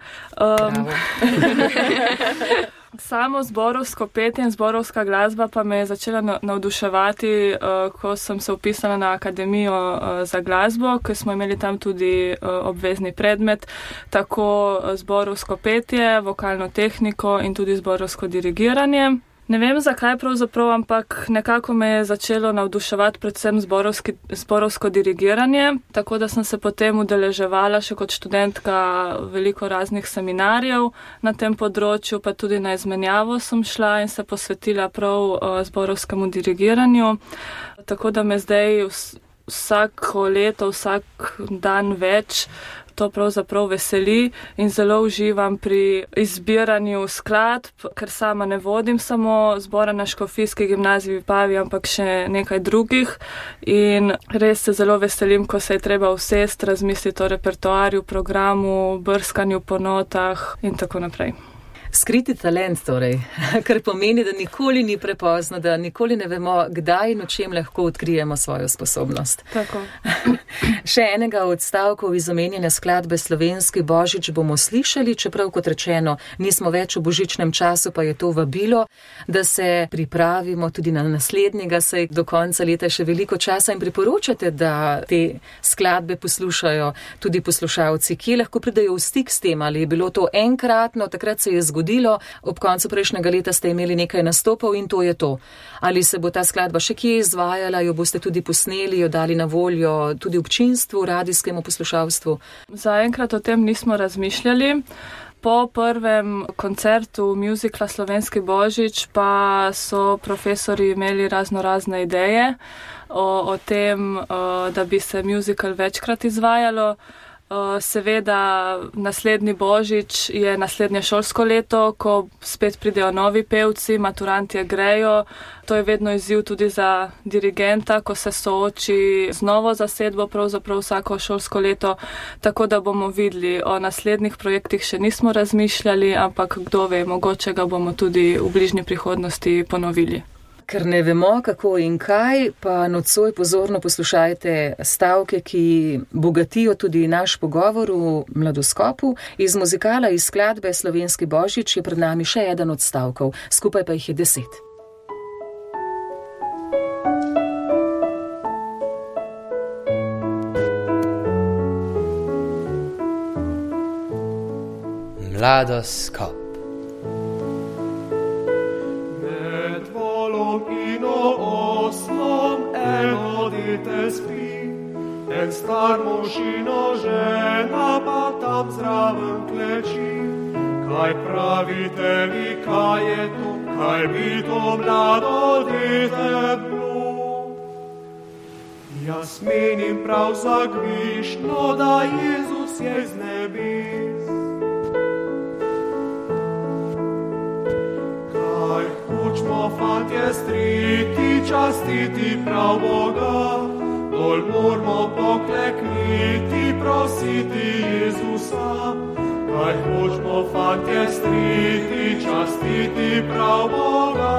Samo zborovsko petje in zborovska glasba pa me je začela navduševati, ko sem se upisala na Akademijo za glasbo, ker smo imeli tam tudi obvezni predmet, tako zborovsko petje, vokalno tehniko in tudi zborovsko dirigiranje. Ne vem zakaj pravzaprav, ampak nekako me je začelo navduševati predvsem zborovsko dirigiranje, tako da sem se potem udeleževala še kot študentka veliko raznih seminarjev na tem področju, pa tudi na izmenjavo sem šla in se posvetila prav zborovskemu dirigiranju. Tako da me zdaj vsako leto, vsak dan več to pravzaprav veseli in zelo uživam pri izbiranju skladb, ker sama ne vodim samo zbora na Škofijski gimnaziji Vipavi, ampak še nekaj drugih in res se zelo veselim, ko se je treba usesti, razmisliti o repertoarju, programu, brskanju po notah in tako naprej. Skriti talent torej, kar pomeni, da nikoli ni prepozno, da nikoli ne vemo, kdaj in o čem lahko odkrijemo svojo sposobnost. Tako. Še enega od stavkov iz omenjene skladbe Slovenski božič bomo slišali, čeprav kot rečeno nismo več v božičnem času, pa je to vabilo, da se pripravimo tudi na naslednjega, saj do konca leta še veliko časa in priporočate, da te skladbe poslušajo tudi poslušalci, ki lahko pridejo v stik s tem, ali je bilo to enkratno, takrat se je zgodilo, ob koncu prejšnjega leta ste imeli nekaj nastopov in to je to. Ali se bo ta skladba še kje izvajala, jo boste tudi posneli, jo dali na voljo tudi občinstvu, radijskemu poslušalstvu? Zaenkrat o tem nismo razmišljali. Po prvem koncertu muzikla Slovenski božič pa so profesori imeli razne ideje o tem, da bi se muzikal večkrat izvajalo. Seveda naslednji božič je naslednje šolsko leto, ko spet pridejo novi pevci, maturanti grejo. To je vedno izziv tudi za dirigenta, ko se sooči z novo zasedbo pravzaprav vsako šolsko leto, tako da bomo videli. O naslednjih projektih še nismo razmišljali, ampak kdo ve, mogoče ga bomo tudi v bližnji prihodnosti ponovili. Ker ne vemo, kako in kaj, pa nocoj pozorno poslušajte stavke, ki bogatijo tudi naš pogovor v Mladoskopu. Iz muzikala iz skladbe Slovenski božič je pred nami še eden od stavkov, skupaj pa jih je 10. Mladoskop. Oslom eno dete spi, en star mož in žena pa tam zraven kleči. Kaj pravite vi, kaj je to, kaj bi to mlado dete bilo? Jaz menim prav zagvišno, da Jezus je z nebes. Hočmo, fantje, striti, častiti prav Boga, dol moramo poklekniti, prositi Jezusa. Kaj hočmo, fantje, striti, častiti prav Boga,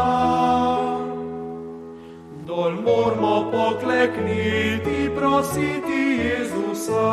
dol moramo poklekniti, prositi Jezusa.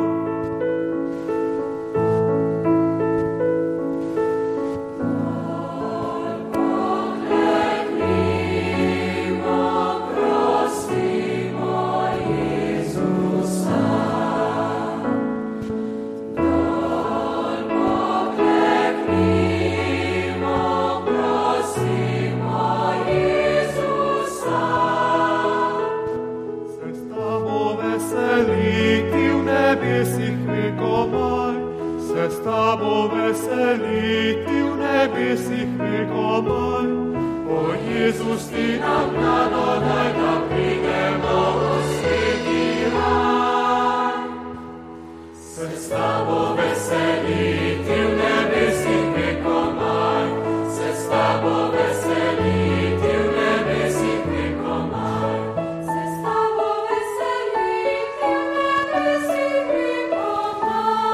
S tabo veseliti v nebesih vekomaj. O Jezus, ti nam rado daj, da pridemo v sveti raj. Se s tabo veseliti v nebesih vekomaj. Se s tabo veseliti v nebesih vekomaj. Se s tabo veseliti v nebesih vekomaj.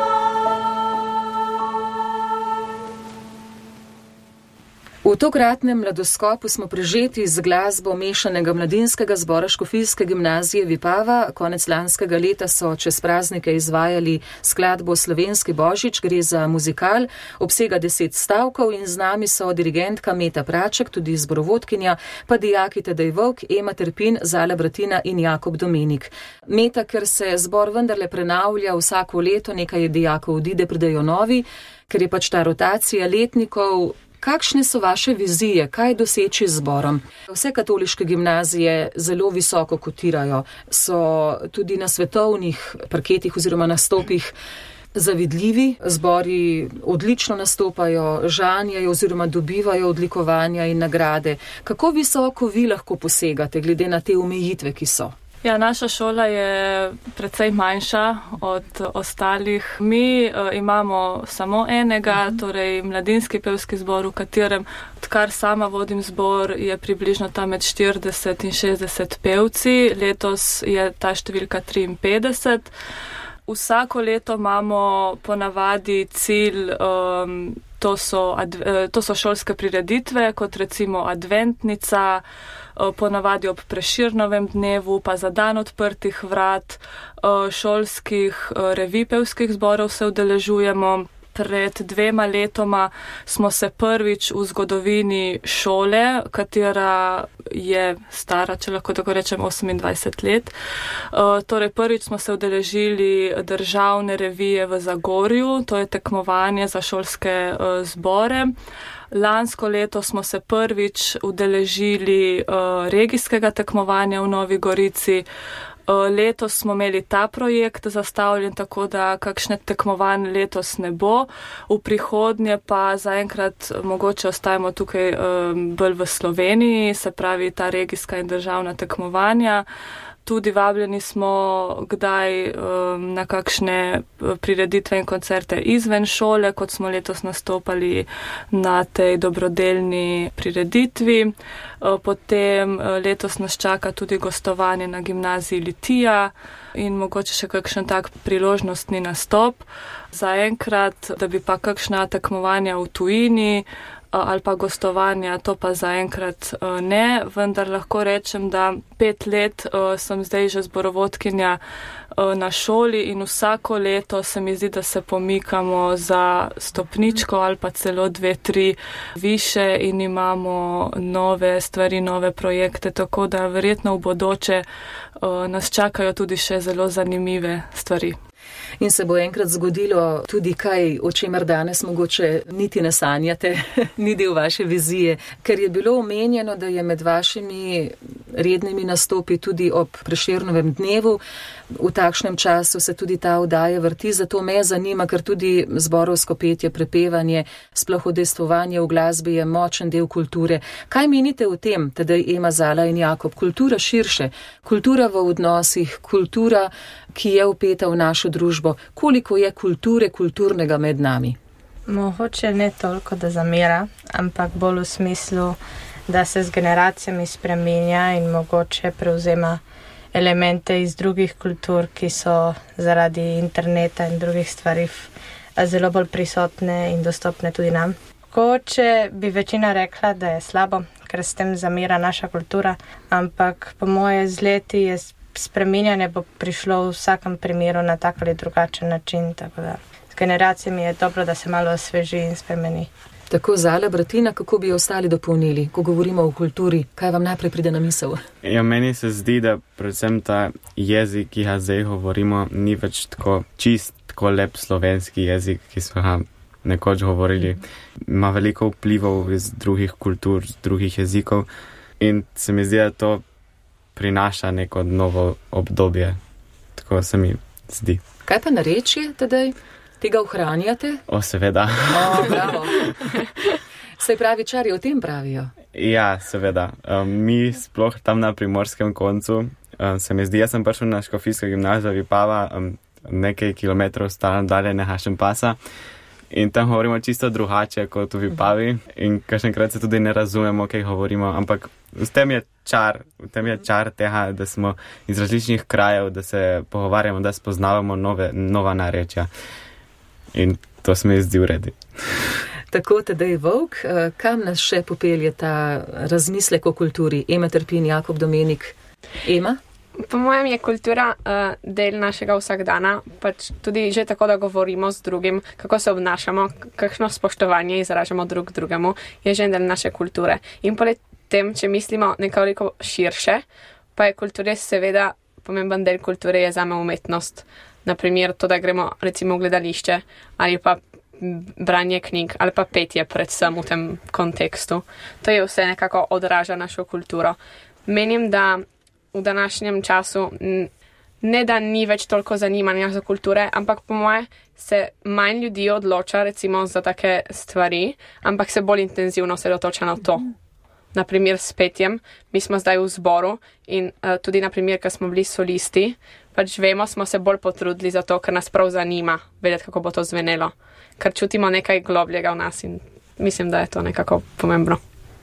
V tokratnem Mladoskopu smo prežeti z glasbo mešanega mladinskega zbora Škofijske gimnazije Vipava. Konec lanskega leta so čez praznike izvajali skladbo Slovenski božič, gre za muzikal, obsega 10 stavkov in z nami so dirigentka Meta Praček, tudi zborovodkinja, pa dijaki Tadej Vovk, Ema Terpin, Zala Bratina in Jakob Domenik. Meta, ker se zbor vendarle prenavlja vsako leto, nekaj dijakov odide, pridejo novi, ker je pač ta rotacija letnikov. Kakšne so vaše vizije, kaj doseči z zborom? Vse katoliške gimnazije zelo visoko kotirajo, so tudi na svetovnih parketih oziroma nastopih zavidljivi, zbori odlično nastopajo, žanjajo oziroma dobivajo odlikovanja in nagrade. Kako visoko vi lahko posegate, glede na te omejitve, ki so? Ja, naša šola je precej manjša od ostalih. Mi imamo samo enega, torej mladinski pevski zbor, v katerem, odkar sama vodim zbor, je približno tam med 40 in 60 pevci. Letos je ta številka 53. Vsako leto imamo ponavadi cilj, to so šolske prireditve, kot recimo adventnica, ponavadi ob Preširnovem dnevu, pa za dan odprtih vrat, šolskih revij pevskih zborov se udeležujemo. Pred 2 letoma smo se prvič v zgodovini šole, katera je stara, če lahko tako rečem, 28 let. Torej prvič smo se udeležili državne revije v Zagorju, to je tekmovanje za šolske zbore. Lansko leto smo se prvič udeležili regijskega tekmovanja v Novi Gorici. Letos smo imeli ta projekt zastavljen, tako da kakšne tekmovanj letos ne bo. V prihodnje pa zaenkrat mogoče ostajamo tukaj bolj v Sloveniji, se pravi ta regijska in državna tekmovanja. Tudi vabljeni smo kdaj na kakšne prireditve in koncerte izven šole, kot smo letos nastopali na tej dobrodelni prireditvi. Potem letos nas čaka tudi gostovanje na gimnaziji Litija in mogoče še kakšen tak priložnostni nastop. Zaenkrat, da bi pa kakšna tekmovanja v tujini ali pa gostovanja, to pa zaenkrat ne, vendar lahko rečem, da 5 let sem zdaj že zborovodkinja na šoli in vsako leto se mi zdi, da se pomikamo za stopničko ali pa celo 2-3 više in imamo nove stvari, nove projekte, tako da verjetno v bodoče nas čakajo tudi še zelo zanimive stvari. In se bo enkrat zgodilo tudi kaj, o čemer danes mogoče niti ne sanjate, ni del vaše vizije, ker je bilo omenjeno, da je med vašimi rednimi nastopi tudi ob Prešernovem dnevu. V takšnem času se tudi ta oddaja vrti, zato me zanima, ker tudi zborovsko petje, prepevanje, sploh udejstvovanje v glasbi je močen del kulture. Kaj menite o tem, tedaj Ema, Zala in Jakob? Kultura širše, kultura v odnosih, kultura, ki je vpeta v našo družbo. Koliko je kulture, kulturnega med nami? Mogoče ne toliko, da zamera, ampak bolj v smislu, da se z generacijami spreminja in mogoče prevzema elemente iz drugih kultur, ki so zaradi interneta in drugih stvari zelo bolj prisotne in dostopne tudi nam. Mogoče bi večina rekla, da je slabo, ker s tem zamera naša kultura, ampak po moje z leti je spreminjanje bo prišlo v vsakem primeru na tak ali drugačen način, tako da s generacijami je dobro, da se malo osveži in spremeni. Tako, Zala, Bratina, kako bi ostali dopolnili, ko govorimo o kulturi? Kaj vam najprej pride na misel? Ja, meni se zdi, da predvsem ta jezik, ki ga zdaj govorimo, ni več tako čist, tako lep slovenski jezik, ki smo ga nekoč govorili. Ima veliko vplivov iz drugih kultur, iz drugih jezikov in se mi zdi, da to prinaša neko novo obdobje. Tako se mi zdi. Kaj pa narečje tedaj? Tega ohranjate? Seveda. Bravo. Saj pravičari o tem pravijo. Ja, seveda. Mi sploh tam na primorskem koncu, se mi zdi, jaz sem prišel na škofijsko gimnazijo Vipava, nekaj kilometrov stran daljenega Šempasa in tam govorimo čisto drugače kot v Vipavi in kakšenkrat se tudi ne razumemo, kaj govorimo, ampak v tem je čar tega, da smo iz različnih krajev, da se pogovarjamo, da spoznavamo nova narečja. In to se mi zdi v redu. Tako, tedaj Volk, kam nas še popelje ta razmislek o kulturi? Ema Trpin, Jakob Domenik. Ema? Po mojem je kultura del našega vsakdana, pač tudi že tako, da govorimo z drugim, kako se obnašamo, kakšno spoštovanje izražamo drug drugemu, je že del naše kulture. In poleg tem, če mislimo nekoliko širše, pa je kultura seveda, pomemben del kulture je zame umetnost. Naprimer to, da gremo recimo v gledališče ali pa branje knjig ali pa petje predvsem v tem kontekstu. To je vse nekako odraža našo kulturo. Menim, da v današnjem času ne da ni več toliko zanimanja za kulture, ampak po moje se manj ljudi odloča recimo za take stvari, ampak se bolj intenzivno se dotoča na to. Naprimer s petjem, mi smo zdaj v zboru in tudi naprimer, ko smo bili solisti, pač vemo, smo se bolj potrudili za to, ker nas prav zanima vedeti, kako bo to zvenelo, ker čutimo nekaj globljega v nas in mislim, da je to nekako pomembno.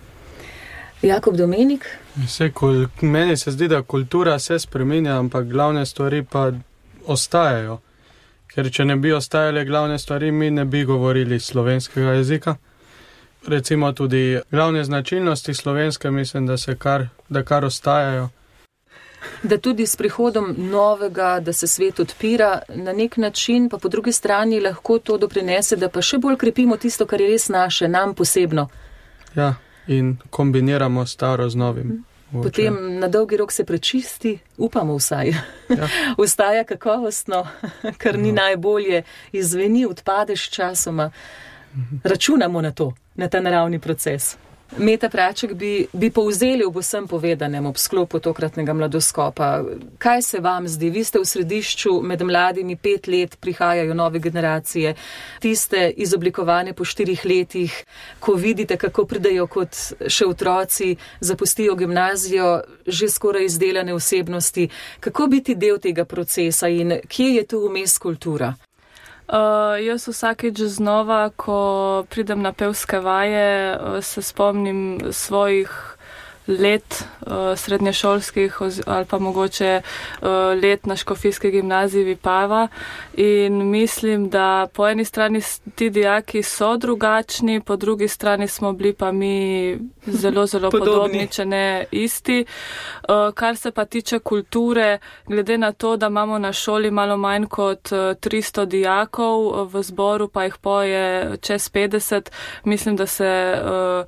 Jakob Domenik? Meni se zdi, da kultura se spreminja, ampak glavne stvari pa ostajajo. Ker če ne bi ostajale glavne stvari, mi ne bi govorili slovenskega jezika. Recimo tudi glavne značilnosti slovenske, mislim, da kar ostajajo. Da tudi s prihodom novega, da se svet odpira na nek način, pa po drugi strani lahko to doprinese, da pa še bolj krepimo tisto, kar je res naše, nam posebno. Ja, in kombiniramo staro z novim. Potem na dolgi rok se prečisti, upamo vsaj. Ja. Ostaja kakovostno, kar ni najbolje, izveni, odpadeš časoma. Računamo na to, na ta naravni proces. Meta Praček, bi povzeli ob vsem povedanem ob sklopu tokratnega mladoskopa. Kaj se vam zdi? Vi ste v središču, med mladimi 5 let prihajajo nove generacije, tiste izoblikovane po 4 letih, ko vidite, kako pridejo kot še otroci, zapustijo gimnazijo, že skoraj izdelane osebnosti. Kako biti del tega procesa in kje je tu vmes kultura? Jaz vsakič znova, ko pridem na pevske vaje, se spomnim svojih let srednješolskih ali pa mogoče let na Škofijski gimnaziji Vipava in mislim, da po eni strani ti dijaki so drugačni, po drugi strani smo bili pa mi zelo, zelo podobni, če ne isti. Kar se pa tiče kulture, glede na to, da imamo na šoli malo manj kot 300 dijakov, v zboru pa jih poje čez 50, mislim, da se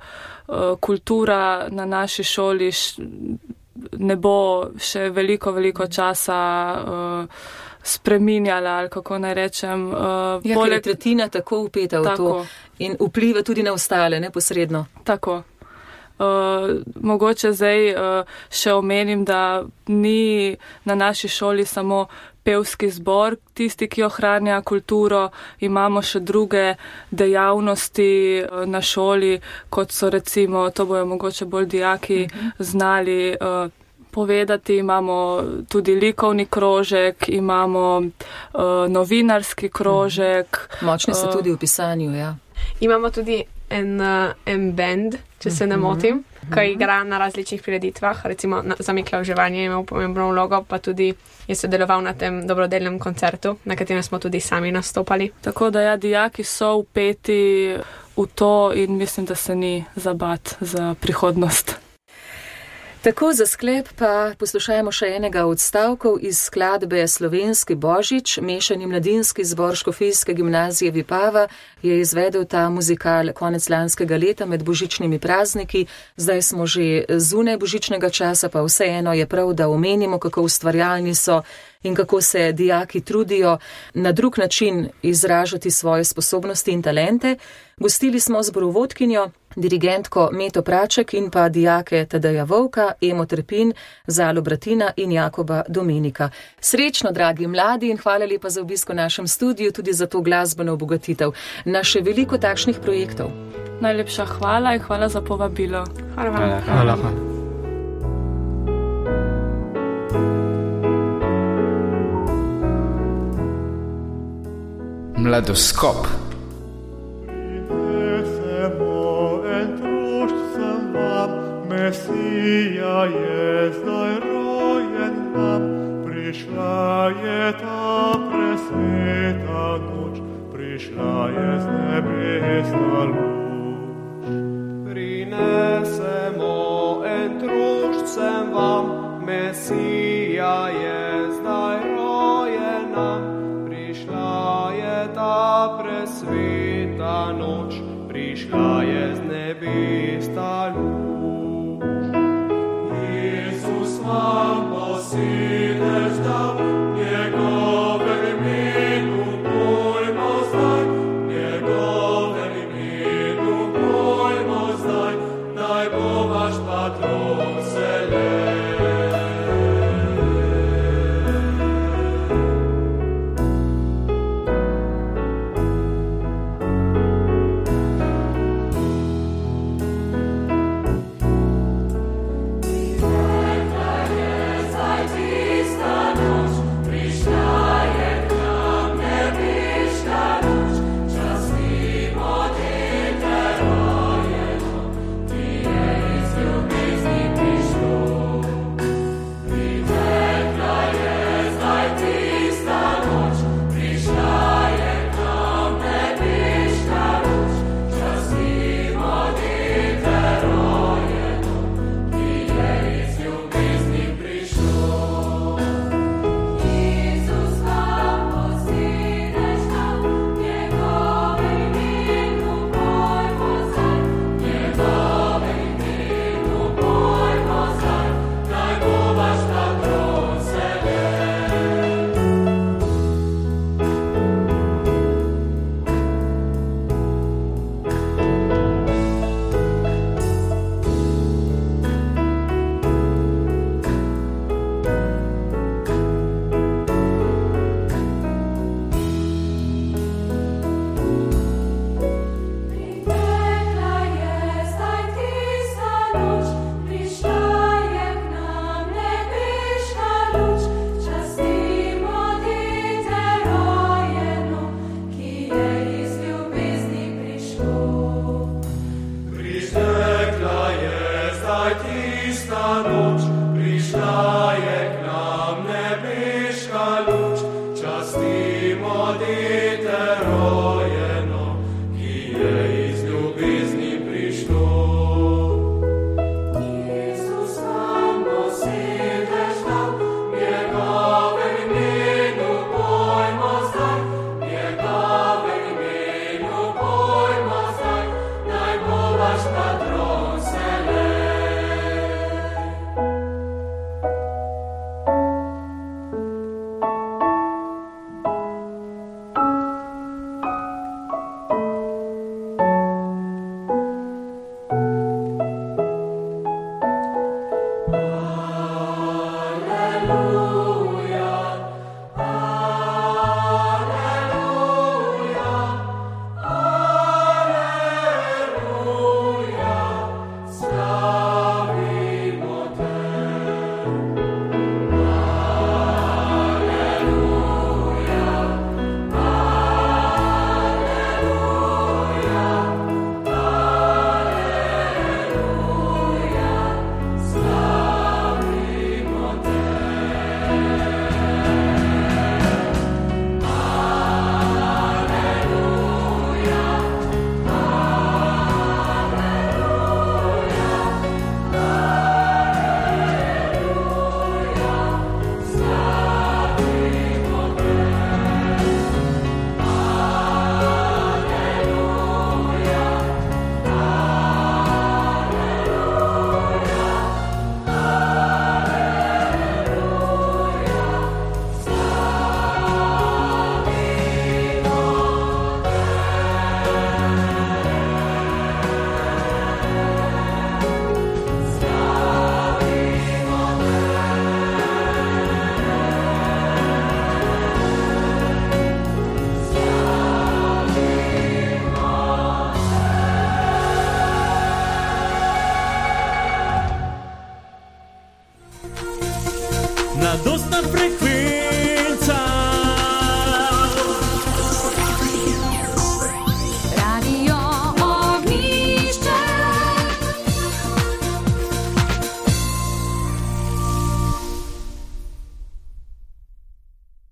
kultura na naši šoli ne bo še veliko časa spreminjala, ali kako naj rečem. Ker je tretjina tako vpeta v to in vpliva tudi na ostale, neposredno. Tako. Mogoče zdaj še omenim, da ni na naši šoli samo pevski zbor, tisti, ki ohranja kulturo, imamo še druge dejavnosti na šoli, kot so recimo, to bojo mogoče bolj dijaki znali povedati, imamo tudi likovni krožek, imamo novinarski krožek. Močni so tudi v pisanju, ja. Imamo tudi en band, če se ne motim, ki igra na različnih prireditvah, recimo za Miklavževanje je imel pomembno vlogo, pa tudi je sodeloval na tem dobrodelnem koncertu, na katerem smo tudi sami nastopali. Tako da ja, dijaki so vpeti v to in mislim, da se ni za bat za prihodnost. Tako za sklep pa poslušajmo še enega odstavkov iz skladbe Slovenski božič. Mešani mladinski zbor Škofijske gimnazije Vipava je izvedel ta muzikal konec lanskega leta med božičnimi prazniki. Zdaj smo že zunaj božičnega časa, pa vseeno je prav, da omenimo, kako ustvarjalni so in kako se dijaki trudijo na drug način izražati svoje sposobnosti in talente. Gostili smo zborovodkinjo, dirigentko Meto Praček in pa dijake Tadeja Vovka, Emo Trpin, Zalo Bratina in Jakoba Domenika. Srečno, dragi mladi, in hvala lepa za obisk v našem studiu, tudi za to glasbeno obogatitev. Na še veliko takšnih projektov. Najlepša hvala in hvala za povabilo. Hvala. Mladoskop. Mesija je zdaj rojen nam, prišla je ta presveta noč, prišla je z nebesa luč. Prinesemo en truščcem vam, Mesija je zdaj rojen nam, prišla je ta presveta noč, prišla je z nebesa luč. Vam posil